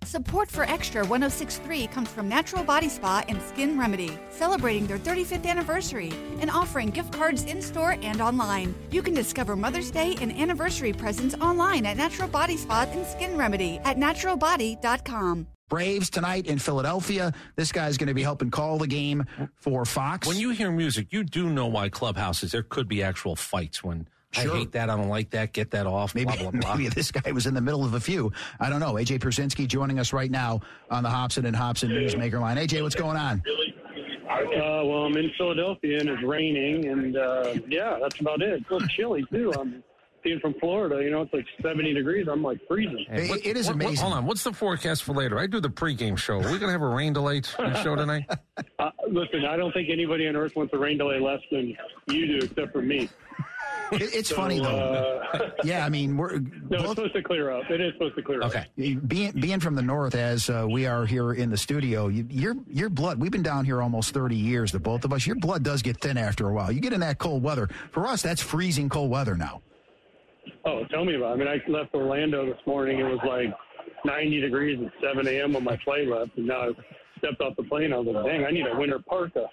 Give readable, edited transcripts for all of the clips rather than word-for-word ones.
Support for Extra 106.3 comes from Natural Body Spa and Skin Remedy, celebrating their 35th anniversary and offering gift cards in-store and online. You can discover Mother's Day and anniversary presents online at Natural Body Spa and Skin Remedy at naturalbody.com. Braves tonight in Philadelphia. This guy's going to be helping call the game for Fox. When you hear music, you do know why clubhouses, there could be actual fights when sure. I hate that, I don't like that, get that off, maybe, blah, blah, blah. Maybe this guy was in the middle of a few. I don't know. A.J. Pierzynski joining us right now on the Hobson and Hobson Newsmaker line. A.J., what's going on? Well, I'm in Philadelphia, and it's raining, and, yeah, that's about it. It's a little chilly, too. I'm being from Florida, it's like 70 degrees. I'm like freezing. Hey, it is amazing. Hold on. What's the forecast for later? I do the pregame show. Are we going to have a rain delay show tonight? Listen, I don't think anybody on earth wants a rain delay less than you do, except for me. It's funny, though. Yeah, I mean, it's supposed to clear up. It is supposed to clear up. Okay. Being from the north, as we are here in the studio, your blood, we've been down here almost 30 years, the both of us. Your blood does get thin after a while. You get in that cold weather. For us, that's freezing cold weather now. Oh, tell me about it. I mean, I left Orlando this morning. It was like 90 degrees at 7 a.m. when my flight left, and now I stepped off the plane. I was like, dang, I need a winter parka.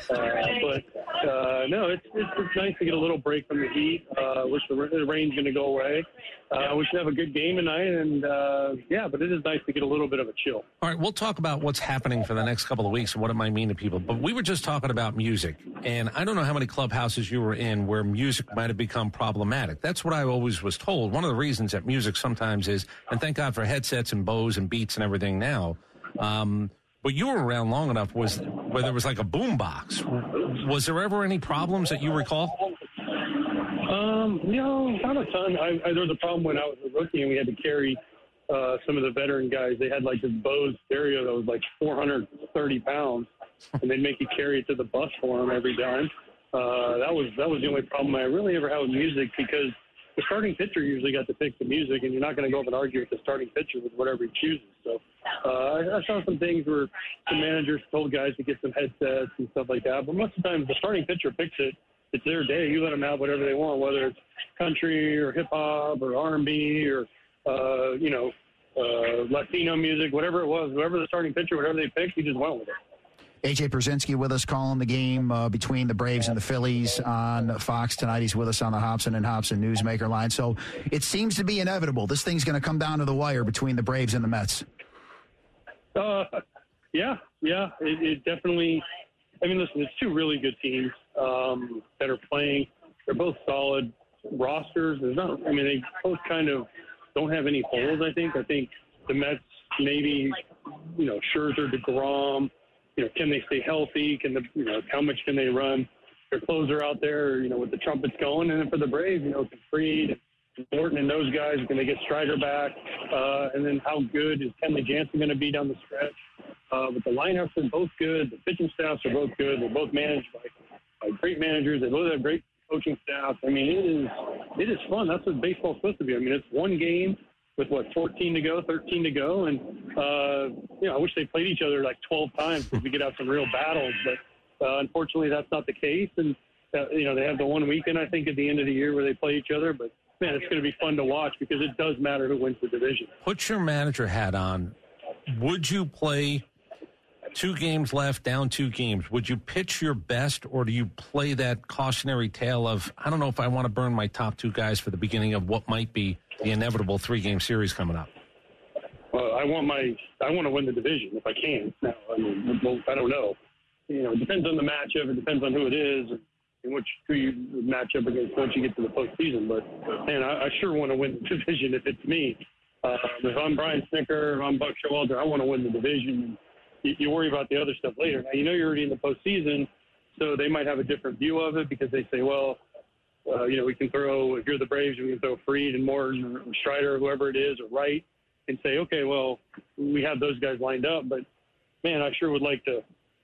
No, it's nice to get a little break from the heat. Wish the rain's going to go away. We should have a good game tonight, and but it is nice to get a little bit of a chill. All right, we'll talk about what's happening for the next couple of weeks and what it might mean to people. But we were just talking about music, and I don't know how many clubhouses you were in where music might have become problematic. That's what I always was told. One of the reasons that music sometimes is, and thank God for headsets and Bose and Beats and everything now, but you were around long enough where there was like a boom box. Was there ever any problems that you recall? No, not a ton. There was a problem when I was a rookie and we had to carry some of the veteran guys. They had like this Bose stereo that was like 430 pounds, and they'd make you carry it to the bus for them every time. That was the only problem I really ever had with music, because the starting pitcher usually got to pick the music, and you're not going to go up and argue with the starting pitcher with whatever he chooses. So I saw some things where the managers told guys to get some headsets and stuff like that. But most of the time, the starting pitcher picks it. It's their day. You let them have whatever they want, whether it's country or hip-hop or R&B or, Latino music, whatever it was. Whoever the starting pitcher, whatever they picked, he just went with it. A.J. Pierzynski with us calling the game between the Braves and the Phillies on Fox tonight. He's with us on the Hobson and Hobson Newsmaker line. So it seems to be inevitable. This thing's going to come down to the wire between the Braves and the Mets. Yeah. It definitely – I mean, listen, it's two really good teams that are playing. They're both solid rosters. They both kind of don't have any holes, I think. I think the Mets maybe, Scherzer, DeGrom – can they stay healthy? How much can they run their closer out there, with the trumpets going? And then for the Braves, Fried, Morton and those guys, can they get Strider back? And then how good is Kenley Jansen going to be down the stretch? But the lineups are both good. The pitching staffs are both good. They're both managed by great managers. They both have great coaching staff. I mean, it is fun. That's what baseball's supposed to be. I mean, it's one game with 13 to go, and I wish they played each other like 12 times because we could have some real battles. But unfortunately, that's not the case. And they have the one weekend, I think, at the end of the year where they play each other. But man, it's going to be fun to watch because it does matter who wins the division. Put your manager hat on. Would you play 2 games left, down 2 games? Would you pitch your best, or do you play that cautionary tale of, I don't know if I want to burn my top 2 guys for the beginning of what might be the inevitable 3-game series coming up? Well, I want to win the division if I can. Now, I don't know. It depends on the matchup. It depends on who it is and who you match up against once you get to the postseason. But man, I sure want to win the division if it's me. If I'm Brian Snitker, if I'm Buck Showalter, I want to win the division. You worry about the other stuff later. Now, you're already in the postseason, so they might have a different view of it because they say, well, we can throw, if you're the Braves, we can throw Fried and Morton or Strider, or whoever it is, or Wright, and say, okay, well, we have those guys lined up. But, man, I sure would like to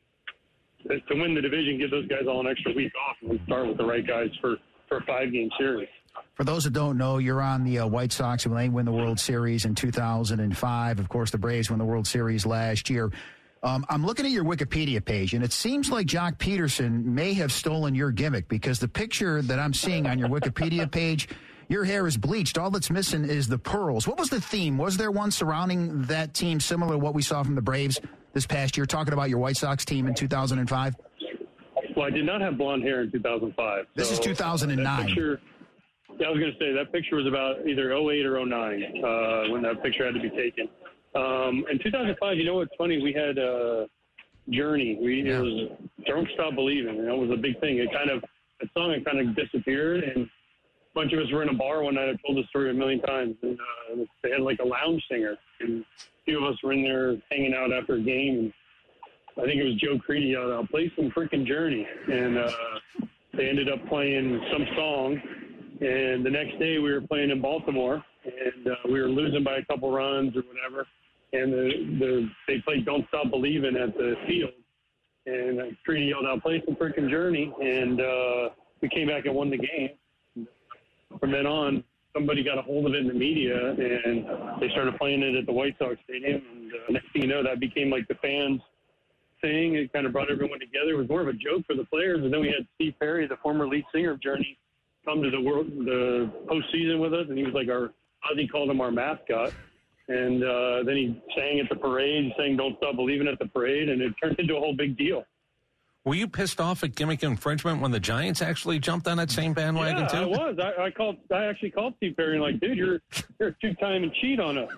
win the division, give those guys all an extra week off and start with the right guys for a 5-game series. For those that don't know, you're on the White Sox when they win the World Series in 2005. Of course, the Braves won the World Series last year. I'm looking at your Wikipedia page, and it seems like Jock Peterson may have stolen your gimmick because the picture that I'm seeing on your Wikipedia page, your hair is bleached. All that's missing is the pearls. What was the theme? Was there one surrounding that team similar to what we saw from the Braves this past year, talking about your White Sox team in 2005? Well, I did not have blonde hair in 2005. This is 2009. Picture, I was going to say that picture was about either 08 or 09 when that picture had to be taken. In 2005, you know what's funny? We had Journey. It was Don't Stop Believing, and that was a big thing. That song had kind of disappeared, and a bunch of us were in a bar one night. I've told the story a million times, and they had like a lounge singer, and a few of us were in there hanging out after a game, and I think it was Joe Creedy out. I'll play some freaking Journey, and they ended up playing some song. And the next day we were playing in Baltimore, and we were losing by a couple runs or whatever. And they played "Don't Stop Believing" at the field, and Creedy yelled out, "Play some freaking Journey!" And we came back and won the game. From then on, somebody got a hold of it in the media, and they started playing it at the White Sox Stadium. And next thing you know, that became like the fans' thing. It kind of brought everyone together. It was more of a joke for the players. And then we had Steve Perry, the former lead singer of Journey, come to the postseason with us, and he was like Ozzy called him our mascot. And then he sang at the parade, sang "Don't Stop Believing" at the parade, and it turned into a whole big deal. Were you pissed off at gimmick infringement when the Giants actually jumped on that same bandwagon too? Yeah, I was. I actually called Steve Perry and like, dude, you're a two-time and cheat on us.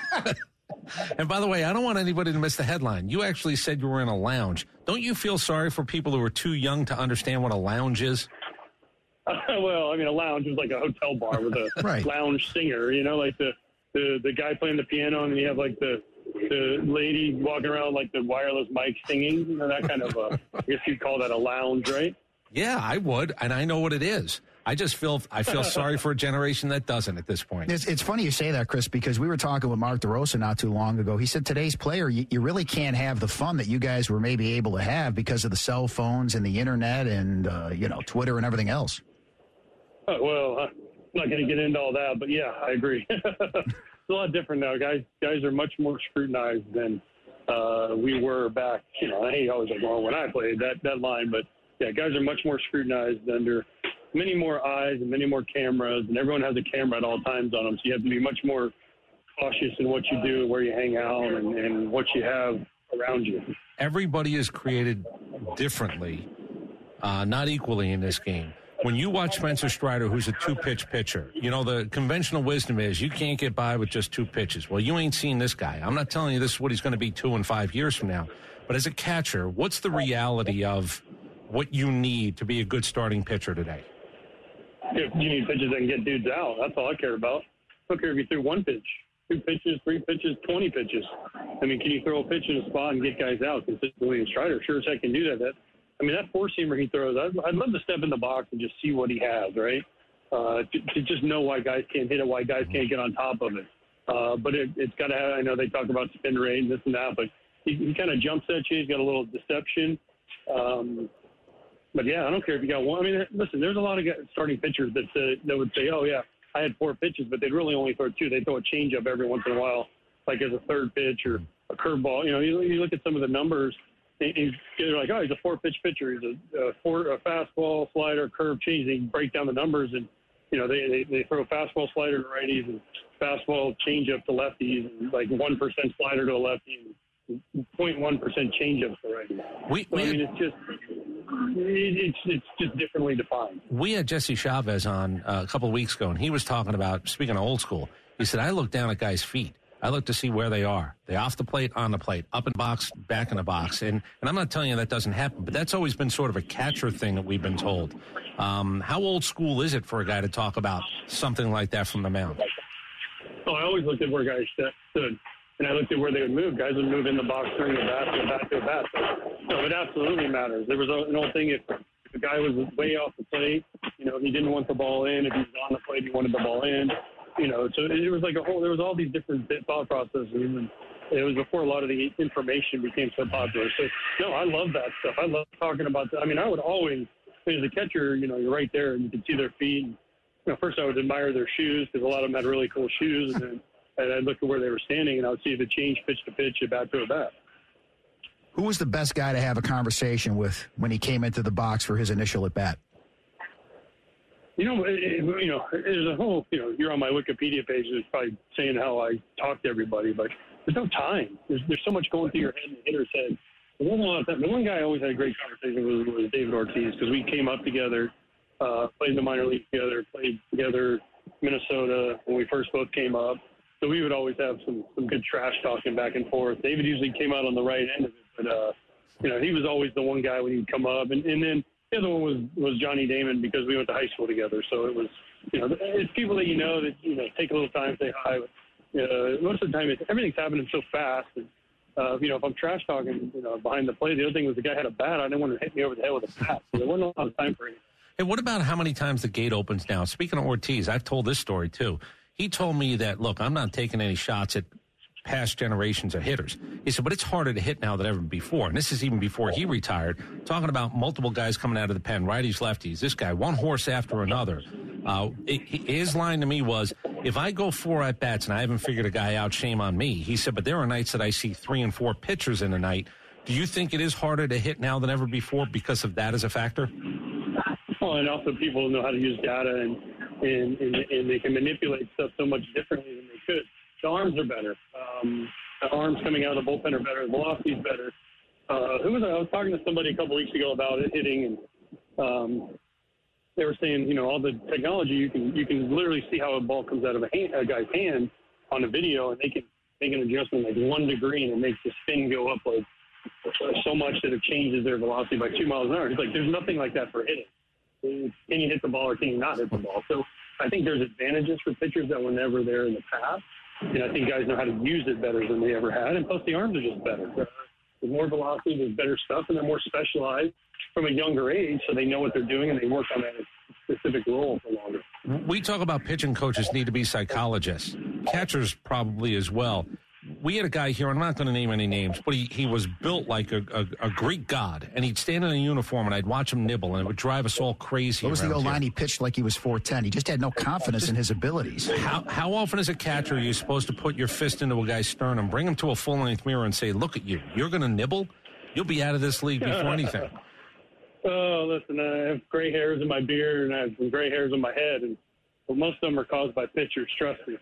And by the way, I don't want anybody to miss the headline. You actually said you were in a lounge. Don't you feel sorry for people who are too young to understand what a lounge is? Well, I mean, a lounge was like a hotel bar with a right. lounge singer, you know, like the guy playing the piano, and then you have like the lady walking around like the wireless mic singing, you know, that kind of I guess you'd call that a lounge, right? Yeah, I would, and I know what it is. I feel sorry for a generation that doesn't at this point. It's funny you say that, Chris, because we were talking with Mark DeRosa not too long ago. He said today's player, you really can't have the fun that you guys were maybe able to have because of the cell phones and the internet and Twitter and everything else. Well, I'm not going to get into all that, but yeah, I agree. It's a lot different now. Guys are much more scrutinized than we were back. You know, I hate always like, well, when I played that line, but yeah, guys are much more scrutinized under many more eyes and many more cameras, and everyone has a camera at all times on them. So you have to be much more cautious in what you do, where you hang out, and what you have around you. Everybody is created differently, not equally in this game. When you watch Spencer Strider, who's a two-pitch pitcher, you know, the conventional wisdom is you can't get by with just two pitches. Well, you ain't seen this guy. I'm not telling you this is what he's going to be 2 and 5 years from now. But as a catcher, what's the reality of what you need to be a good starting pitcher today? You need pitches that can get dudes out. That's all I care about. I don't care if you threw 1 pitch, 2 pitches, 3 pitches, 20 pitches. I mean, can you throw a pitch in a spot and get guys out consistently? And Strider sure as heck can do that. That four-seamer he throws, I'd love to step in the box and just see what he has, right? To just know why guys can't hit it, why guys can't get on top of it. But it's got to have, I know they talk about spin rate and this and that, but he kind of jumps at you. He's got a little deception. But, yeah, I don't care if you got one. I mean, listen, there's a lot of starting pitchers that would say, oh, yeah, I had 4 pitches, but they'd really only throw 2. They'd throw a changeup every once in a while, like as a third pitch or a curveball. You know, you look at some of the numbers, and you're like, oh, he's a 4-pitch pitcher. He's a fastball, slider, curve, change. They break down the numbers, and, you know, they throw fastball, slider to righties and fastball, changeup to lefties, and like 1% slider to a lefty and 0.1% changeup to righties. It's just differently defined. We had Jesse Chavez on a couple of weeks ago, and he was talking about, speaking of old school, he said, I look down at guys' feet. I look to see where they are. They off the plate, on the plate, up in the box, back in the box. And I'm not telling you that doesn't happen, but that's always been sort of a catcher thing that we've been told. How old school is it for a guy to talk about something like that from the mound? Oh, I always looked at where guys stood, and I looked at where they would move. Guys would move in the box during the bat to bat. So it absolutely matters. There was an old thing, if a guy was way off the plate, you know, he didn't want the ball in. If he was on the plate, he wanted the ball in. You know, so it was like there was all these different thought processes, and it was before a lot of the information became so popular. So, no, I love that stuff. I love talking about that. I mean, I would always, as a catcher, you know, you're right there, and you can see their feet. And, you know, first I would admire their shoes, because a lot of them had really cool shoes, and then I'd look at where they were standing, and I would see the change pitch to pitch, at bat to a bat. Who was the best guy to have a conversation with when he came into the box for his initial at-bat? There's a whole, you're on my Wikipedia page. It's probably saying how I talk to everybody, but there's no time. There's so much going through your head and the hitter's head. There wasn't a lot of time. The one guy I always had a great conversation with was David Ortiz, because we came up together, played in the minor league together, played together Minnesota when we first both came up. So we would always have some good trash talking back and forth. David usually came out on the right end of it, but he was always the one guy when he'd come up. And then the other one was Johnny Damon, because we went to high school together. So it was, it's people that that take a little time, say hi. But, most of the time, everything's happening so fast. And, if I'm trash talking, behind the plate, the other thing was the guy had a bat. I didn't want to hit me over the head with a bat. So there wasn't a lot of time for anything. Hey, what about how many times the gate opens now? Speaking of Ortiz, I've told this story too. He told me that, look, I'm not taking any shots at past generations of hitters. He said, but it's harder to hit now than ever before. And this is even before he retired, talking about multiple guys coming out of the pen, righties, lefties, this guy, one horse after another. His line to me was, if I go 4 at-bats and I haven't figured a guy out, shame on me. He said, but there are nights that I see 3 and 4 pitchers in a night. Do you think it is harder to hit now than ever before because of that as a factor? Well, and also people know how to use data, and they can manipulate stuff so much differently than they could. The arms are better. The arms coming out of the bullpen are better. The velocity's better. I was talking to somebody a couple weeks ago about it hitting, and they were saying, all the technology, you can literally see how a ball comes out of a guy's hand on a video, and they can make an adjustment like 1 degree, and it makes the spin go up like so much that it changes their velocity by 2 miles an hour. It's like there's nothing like that for hitting. Can you hit the ball or can you not hit the ball? So I think there's advantages for pitchers that were never there in the past. And I think guys know how to use it better than they ever had. And plus the arms are just better. There's more velocity, there's better stuff, and they're more specialized from a younger age, so they know what they're doing and they work on that specific role for longer. We talk about pitching coaches need to be psychologists. Catchers probably as well. We had a guy here, I'm not going to name any names, but he was built like a Greek god, and he'd stand in a uniform, and I'd watch him nibble, and it would drive us all crazy. What was the old line? He pitched like he was 4'10". He just had no confidence in his abilities. How often as a catcher are you supposed to put your fist into a guy's sternum, bring him to a full-length mirror and say, look at you, you're going to nibble? You'll be out of this league before anything. Oh, listen, I have gray hairs in my beard, and I have some gray hairs on my head, and most of them are caused by pitchers, trust me.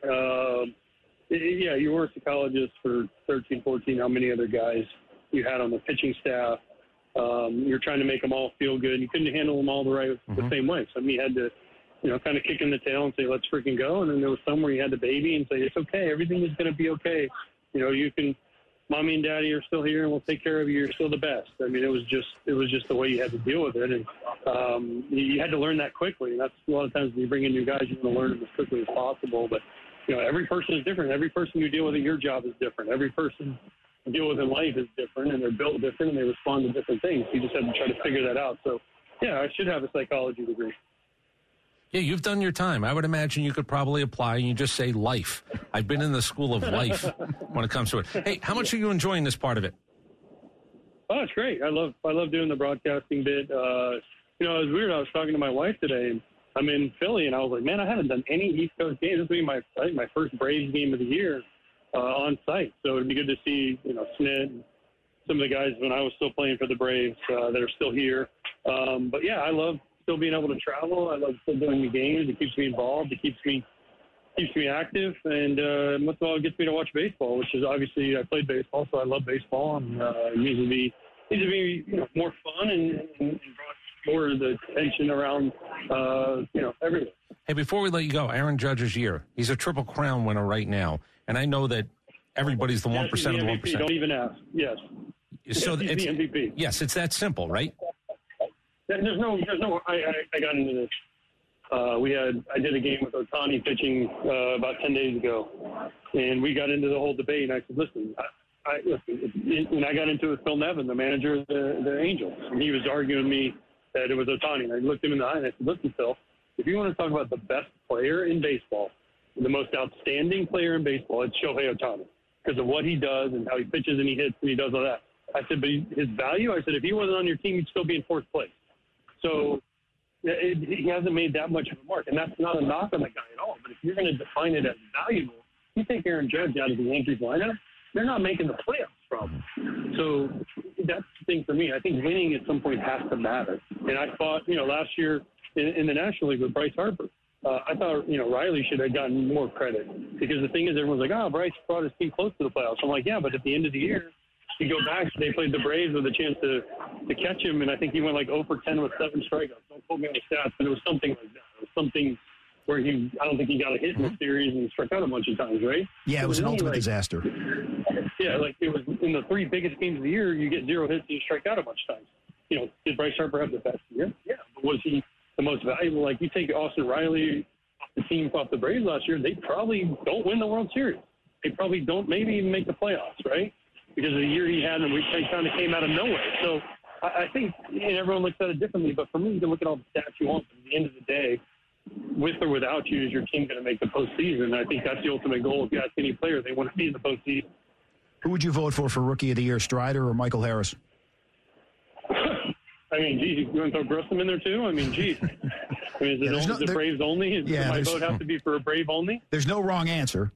Yeah, you were a psychologist for 13, 14, how many other guys you had on the pitching staff. You're trying to make them all feel good. You couldn't handle them all the same way. So you had to, kind of kick in the tail and say, let's freaking go. And then there was some where you had the baby and say, it's okay. Everything is going to be okay. You can, mommy and daddy are still here and we'll take care of you. You're still the best. I mean, it was just the way you had to deal with it. And you had to learn that quickly. And that's a lot of times when you bring in new guys, you want to learn them as quickly as possible. But every person is different. Every person you deal with at your job is different. Every person you deal with in life is different, and they're built different, and they respond to different things. You just have to try to figure that out. So, yeah, I should have a psychology degree. Yeah, you've done your time. I would imagine you could probably apply, and you just say life. I've been in the school of life when it comes to it. Hey, how much are you enjoying this part of it? Oh, it's great. I love doing the broadcasting bit. It was weird. I was talking to my wife today, and I'm in Philly, and I was like, man, I haven't done any East Coast games. This will be my first Braves game of the year on site. So it'd be good to see, Snit and some of the guys when I was still playing for the Braves that are still here. But, yeah, I love still being able to travel. I love still doing the games. It keeps me involved. It keeps me active. And most of all, it gets me to watch baseball, which is obviously I played baseball, so I love baseball. And it needs to be more fun and brought more of the tension around, everything. Hey, before we let you go, Aaron Judge's year. He's a Triple Crown winner right now. And I know that everybody's the 1% of the 1%. Don't even ask. Yes. So he's the MVP. Yes, it's that simple, right? There's no, I got into this. I did a game with Ohtani pitching about 10 days ago. And we got into the whole debate. And I said, listen, when I got into it with Phil Nevin, the manager of the Angels, and he was arguing with me that it was Ohtani. And I looked him in the eye and I said, listen, Phil, if you want to talk about the best player in baseball, the most outstanding player in baseball, it's Shohei Ohtani because of what he does and how he pitches and he hits and he does all that. I said, but his value, I said, if he wasn't on your team, he'd still be in fourth place. So he hasn't made that much of a mark. And that's not a knock on the guy at all. But if you're going to define it as valuable, you take Aaron Judge out of the Yankees lineup, they're not making the playoffs problem. So that's the thing for me. I think winning at some point has to matter. And I thought, last year in the National League with Bryce Harper. I thought, Riley should have gotten more credit because the thing is everyone's like, Bryce brought his team close to the playoffs. I'm like, yeah, but at the end of the year, you go back, they played the Braves with a chance to catch him, and I think he went like 0 for 10 with 7 strikeouts. Don't quote me on the stats, but it was something like that. It was something where I don't think he got a hit in the series and struck out a bunch of times, right? Yeah, it was an ultimate disaster. Yeah, like it was in the 3 biggest games of the year, you get 0 hits and you strike out a bunch of times. Did Bryce Harper have the best year? Yeah, but was he the most valuable? Like, you take Austin Riley off the team off the Braves last year, they probably don't win the World Series. They probably don't maybe even make the playoffs, right? Because of the year he had, and we kind of came out of nowhere. So I think everyone looks at it differently, but for me, you can look at all the stats you want, but at the end of the day, with or without you, is your team going to make the postseason? And I think that's the ultimate goal. If you ask any player, they want to be in the postseason. Who would you vote for Rookie of the Year, Strider or Michael Harris? I mean, geez, you want to throw Grissom in there too? I mean, geez. I mean, is it Braves only? Does my vote have to be for a Brave only? There's no wrong answer.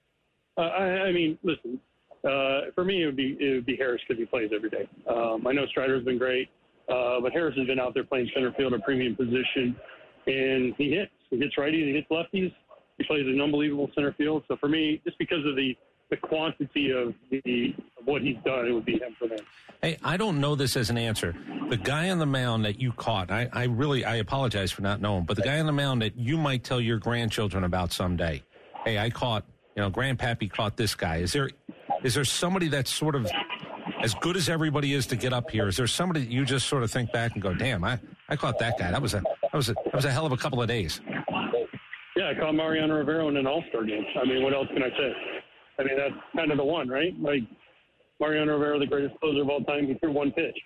I mean, listen. For me, it would be Harris because he plays every day. I know Strider's been great, but Harris has been out there playing center field, a premium position, and he hits. He hits righties, he hits lefties. He plays an unbelievable center field. So for me, just because of the quantity of what he's done, it would be him for me. Hey, I don't know this as an answer. The guy on the mound that you caught, I apologize for not knowing, but the guy on the mound that you might tell your grandchildren about someday. Hey, I caught, Grandpappy caught this guy. Is there somebody that's sort of as good as everybody is to get up here? Is there somebody that you just sort of think back and go, damn, I caught that guy. That was a hell of a couple of days. Yeah, I caught Mariano Rivera in an All-Star game. I mean, what else can I say? I mean, that's kind of the one, right? Like, Mariano Rivera, the greatest closer of all time, he threw 1 pitch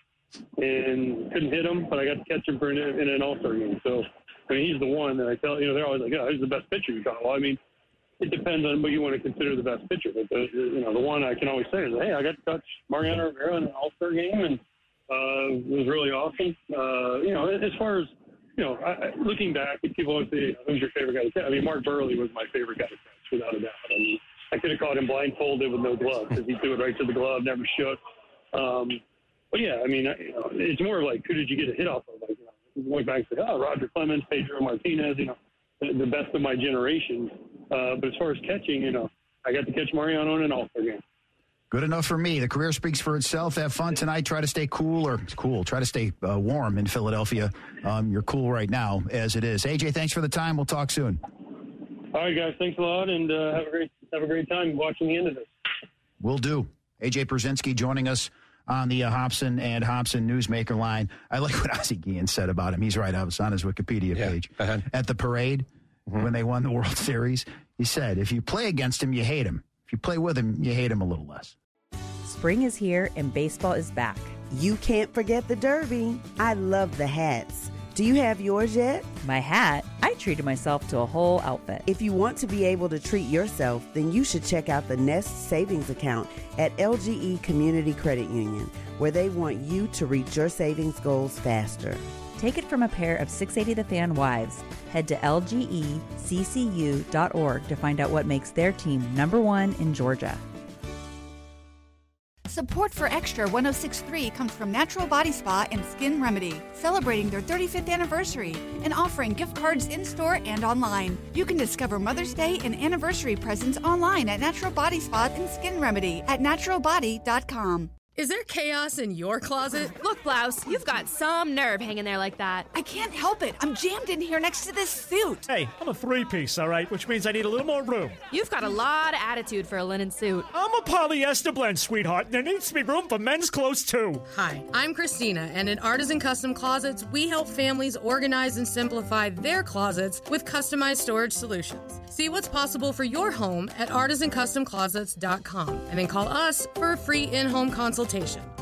and couldn't hit him, but I got to catch him in an All-Star game. So, I mean, he's the one that I tell, they're always like, who's the best pitcher you caught? Well, I mean, it depends on what you want to consider the best pitcher. But, the one I can always say is, hey, I got to touch Mariano Rivera in an All-Star game, and it was really awesome. As far as, looking back, people always say, who's your favorite guy to catch? I mean, Mark Burley was my favorite guy to catch, without a doubt. I mean, I could have caught him blindfolded with no glove because he threw it right to the glove, never shook. But, yeah, I mean, it's more of like, who did you get a hit off of? Like, going back and say, Roger Clemens, Pedro Martinez, the best of my generation. But as far as catching, I got to catch Mariano in an All-Star game. Good enough for me. The career speaks for itself. Have fun tonight. Try to stay cool. Try to stay warm in Philadelphia. You're cool right now as it is. AJ, thanks for the time. We'll talk soon. All right, guys. Thanks a lot, and have a great time watching the end of this. Will do. AJ Pierzynski joining us on the Hobson and Hobson Newsmaker line. I like what Ozzie Guillen said about him. He's right. I was on his Wikipedia page. At the parade, when they won the World Series, he said, if you play against him, you hate him. If you play with him, you hate him a little less. Spring is here and baseball is back. You can't forget the Derby. I love the hats. Do you have yours yet? My hat? I treated myself to a whole outfit. If you want to be able to treat yourself, then you should check out the Nest Savings Account at LGE Community Credit Union, where they want you to reach your savings goals faster. Take it from a pair of 680 The Fan wives. Head to lgeccu.org to find out what makes their team #1 in Georgia. Support for Extra 106.3 comes from Natural Body Spa and Skin Remedy, celebrating their 35th anniversary and offering gift cards in-store and online. You can discover Mother's Day and anniversary presents online at Natural Body Spa and Skin Remedy at naturalbody.com. Is there chaos in your closet? Look, Blouse, you've got some nerve hanging there like that. I can't help it. I'm jammed in here next to this suit. Hey, I'm a 3-piece, all right, which means I need a little more room. You've got a lot of attitude for a linen suit. I'm a polyester blend, sweetheart, and there needs to be room for men's clothes, too. Hi, I'm Christina, and at Artisan Custom Closets, we help families organize and simplify their closets with customized storage solutions. See what's possible for your home at artisancustomclosets.com, and then call us for a free in-home consultation.